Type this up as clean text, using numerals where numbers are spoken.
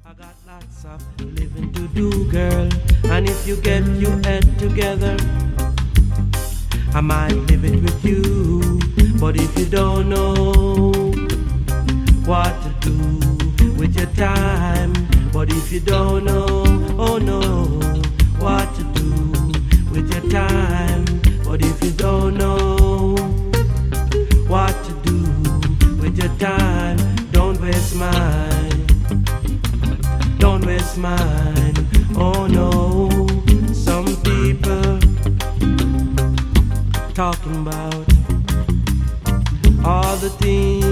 I got lots of living to do, girl. And if you get your head together, I might live it with you. But if you don't know what to do with your time, but if you don't know, oh no, what to do with your time, but if you don't know what to do with your time, don't waste mine. Don't waste mine, oh no. Some people talking about all the things